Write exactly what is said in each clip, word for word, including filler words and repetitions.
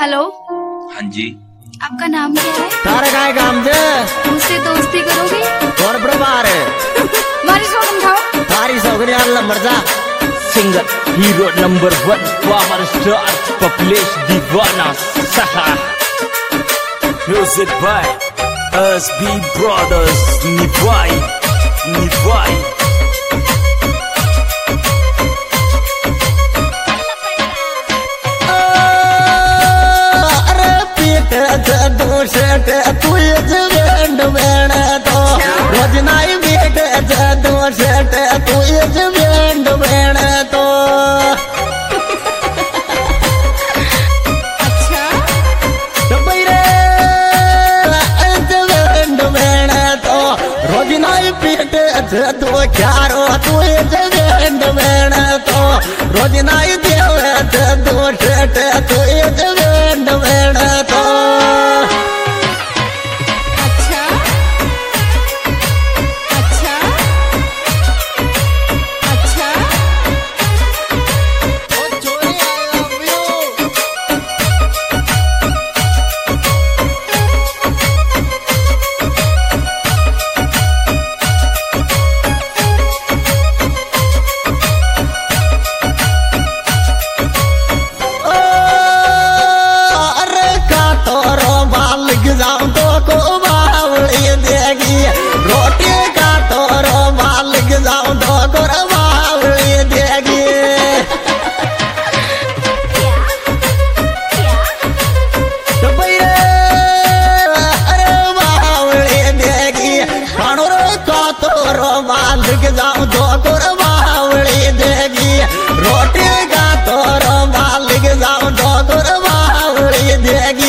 Hello. हाँ जी। आपका नाम क्या है? तारे काय काम दे मुझसे दोस्ती करोगे? और प्रभार हमारी शो समझाओ। तारी सौकरी अल्लाह मर्जा singer hero number one power star पॉपुलेश दीवाना सहा music by S B brothers निभाई निभाई दोषट तू बैंड बैण तो रोज नाई बेट दोषट तू बैंड बैण तो अच्छा बैरे बैंड बैण तो रोज नाई बेट दो चारो तू बैंड बैण तो रोज नाई देव दोषट तू बैंड बैण तो जाऊं तो को बावली देगी रोटी का तो रो मालिक जाऊं तो को बावली देगी तो भैया अरे बावली देगी खानो का तो रो मालिक जाऊं तो को बावली देगी रोटी का तो रो मालिक जाऊं तो को बावली देगी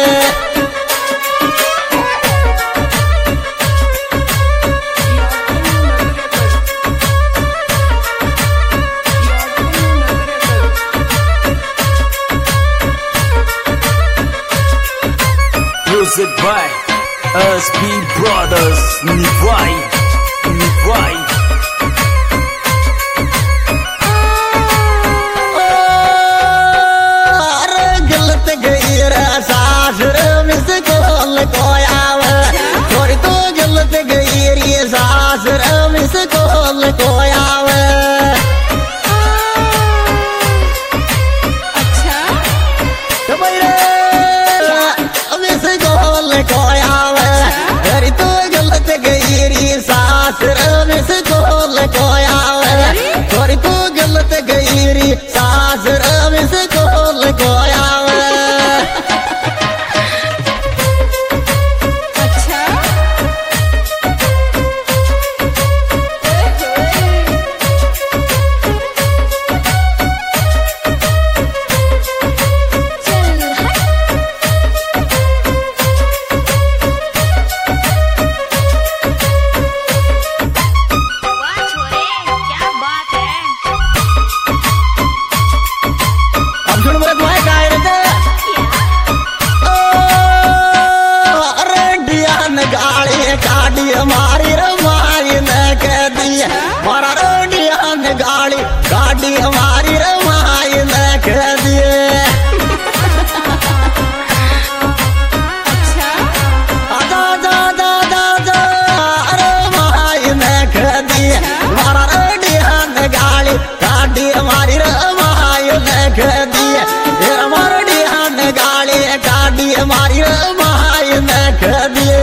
Music by S B Brothers Nivai Nivai अरे गलत गई रे सासुर मिस कोल कोयाव थोड़ी तो गलत गई रे सासुर मिस कोल कोयाव अच्छा तो बैरे कोयाव अरे तो गलत गई री सासुर मिस कोल कोयाव थोड़ी तो गलत गई री सासुर मिस कोल कोयाव अच्छा चल वाह छोरे क्या बात है। अब सुन मेरे तुम्हारे गाय रे ओ अरे डियान गाड़ी काटी हमारी रमाई ने कह दी मारा डियान गाड़ी काटी हमारी रमाई ने कह दिए अच्छा आजा जा जा जा जा अरे माई ने कह दी मारा डियान गाड़ी काटी हमारी रमाई ने कह दी हमारा डियान गाड़ी काटी हमारी रमाई ने कह दिए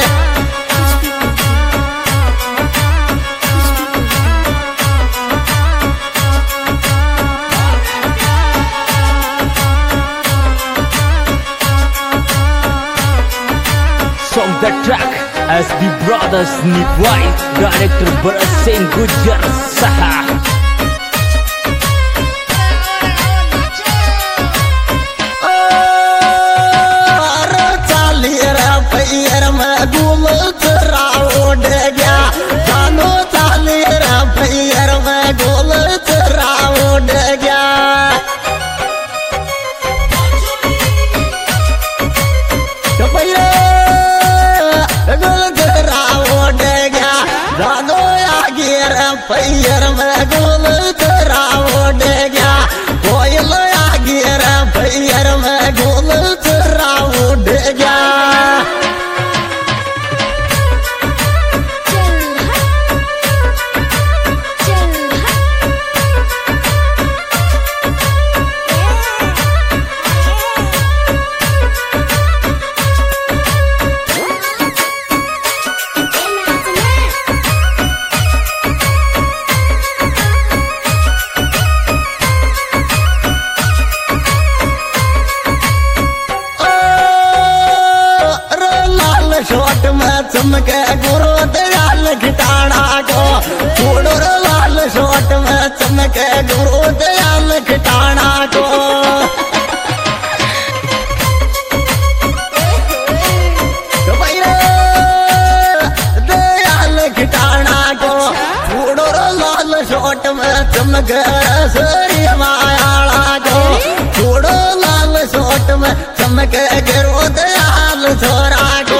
From the track S B Brothers Nivai Director Bharat Singh Gujjar Saha पैर में गुल तेरा उड़ गया जानो चाली रे पैर में गुल तेरा उड़ गया गुल तेरा उड़ गया जानो आगे रे पैर में गुल तेरा उड़ गया कोयल आगे रे पैर में गुल गोल तेरा उड़ गया। शॉट में चमके गुरु दयाल खिटाना को छोड़ो रे लाल शॉट में चमके गुरु दयाल खिटाना को। दयाल खिटाना को छोड़ो रे लाल शॉट में चमके सरी मायाला को छोड़ो लाल शॉट में चमके गुरु दयाल छोरा को।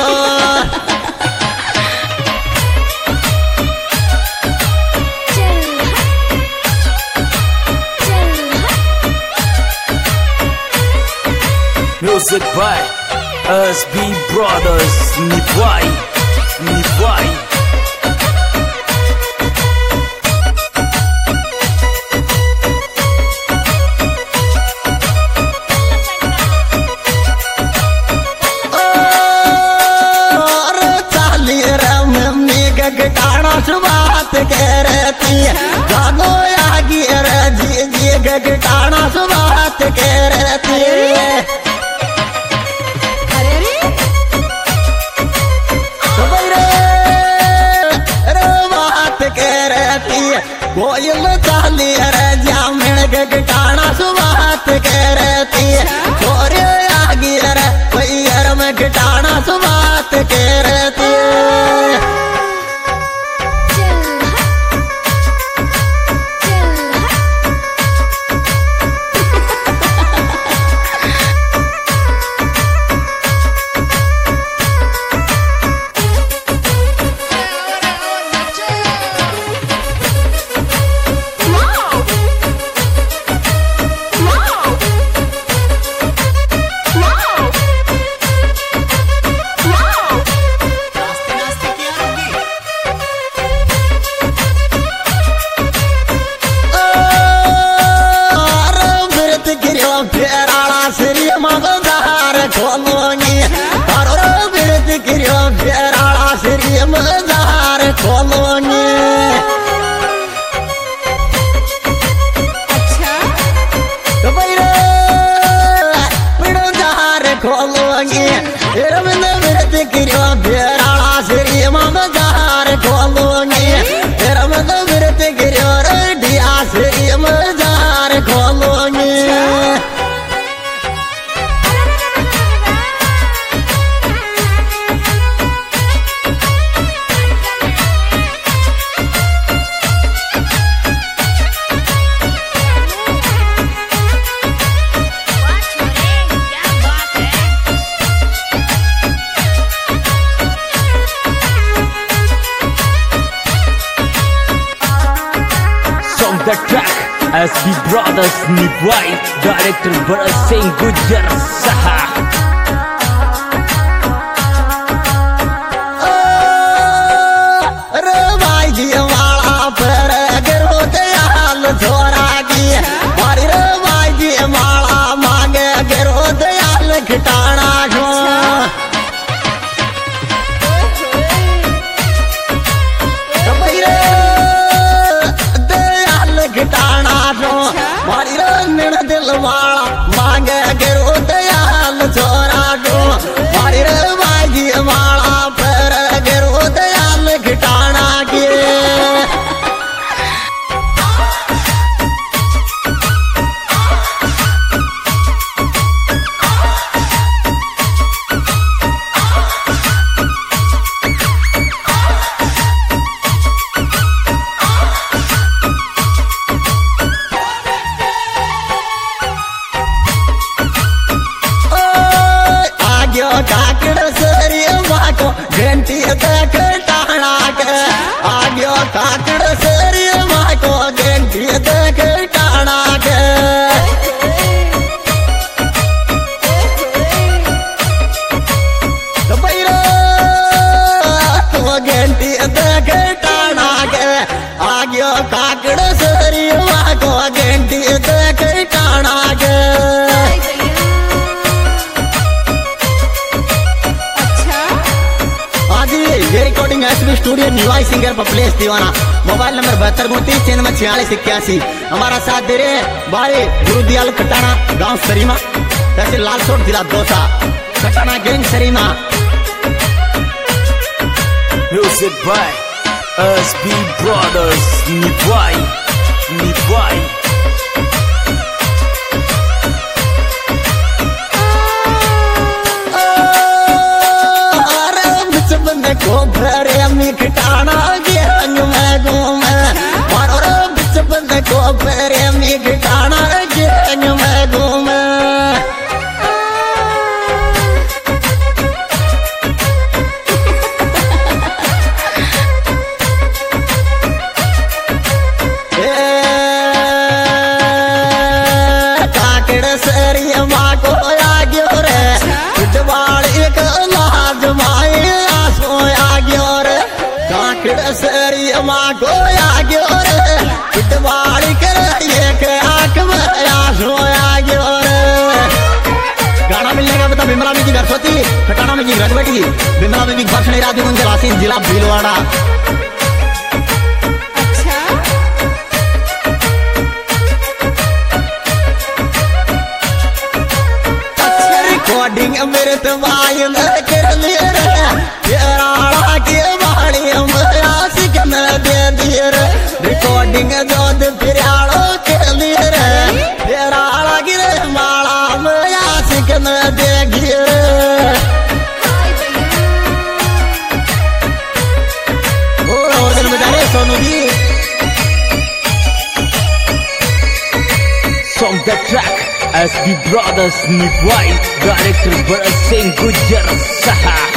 Music by S B Brothers Nivai Nivai गगटाना सुबात कह रहती है गानो आगी रजी जी गगटाना सुबात कह रहती है। बात कह रहती है कोयल चाली रजिया मिण गगटाना सुबात कह रहती है छोरे आगी रे पैर में गटाना सुबात कह रहती है। फेराला श्री मजार खोलोगी और बिरत गिरो फेराला श्री मजार खोलोगी। जार खोलोगी रविंद्र बिरत गिरो फेराला श्री मजार खोलोगी रविंद्र बिरत गिरो रेडिया श्री मजार खोलोगी। The track S B Brothers Nivai Director Bharat Singh Gujjar Saha रे भाई जी वाला पर गिरो दयाल छोरा की मारी रे भाई जी माला मांगे गिरो दयाल खिटाना को। खिटाना जो मारी रण दिल वाला मांगे गिरो दयाल काकड़ सरी को घंटी देख टाणा के अच्छा आज ये रिकॉर्डिंग एसबी स्टूडियो निवाई सिंगर पप्लेस दीवाना मोबाइल नंबर बहत्तर उनतीस छियानवे छियालीस इक्यासी। हमारा साथ दे रहे भाई गुरुदयाल कटाना गांव सरीमा तहसील लालसोट जिला दौसा कटाना गैंग सरीमा। Music by S B Brothers Nivai Nivai अरे बिच बंदे को भरे अम्मी खटाना गैंग में घूमे और बिच बंदे को भरे अम्मी खटाना गैंग में घूमे। सरी माँ को आगे रे पिटवाड़ी कर एक आंख में सोया गयो रे। गाना मिलने का बता बिमला में की घर सोती ठिकाना में की घर बैठी बिमला में की बर्षणी रात में जलासी जिला भीलवाड़ा। रिकॉर्डिंग मेरे तो भाई ने कर लिया रे तेरा के बाड़ी दे दिए रे रिकॉर्डिंग जोद फिराड़ो के लिए रे तेरा गिरे माला में आशिक न दे गिरे। और दिन बजा रहे Sonu ji Song the track S B Brothers Nivai Director Bharat Singh Gujar Saha